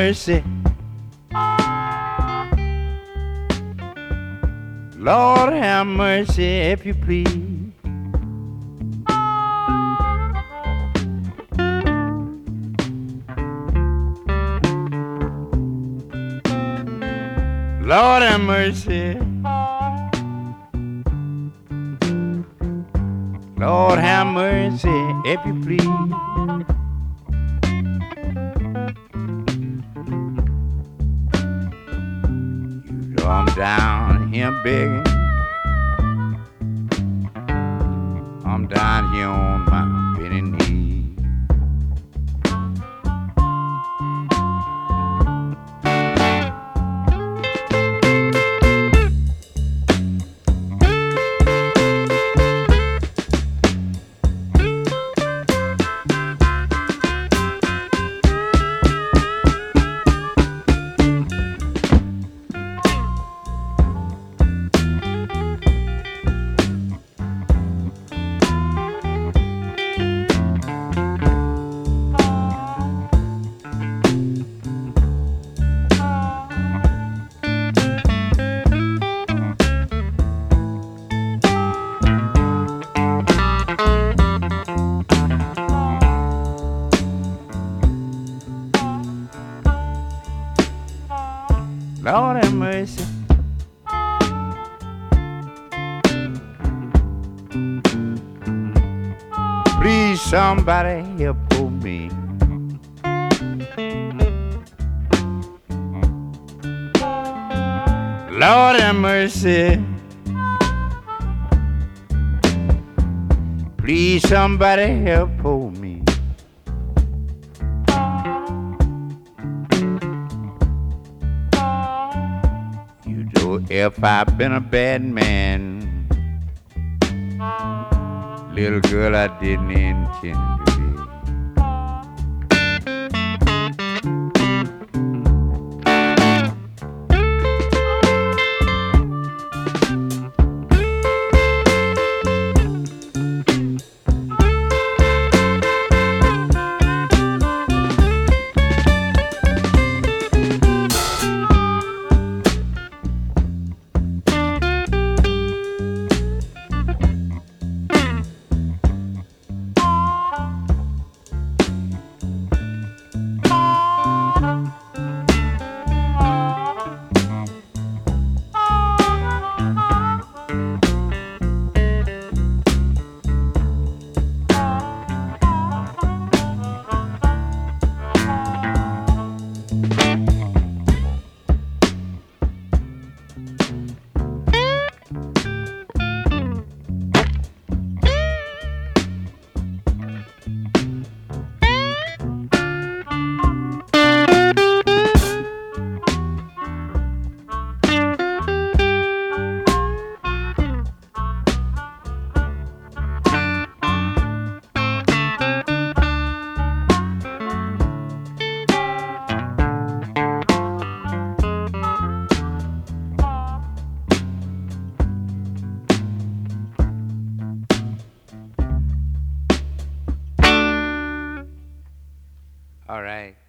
mercy. Lord have mercy, if you please. Lord have mercy. Lord have mercy, if you please. You know I'm down here begging. I'm down here on my bending knee. Lord have mercy. Please somebody help me. Lord have mercy. Please somebody help me. You know if I've been a bad man, little girl, I didn't intend to be. All right.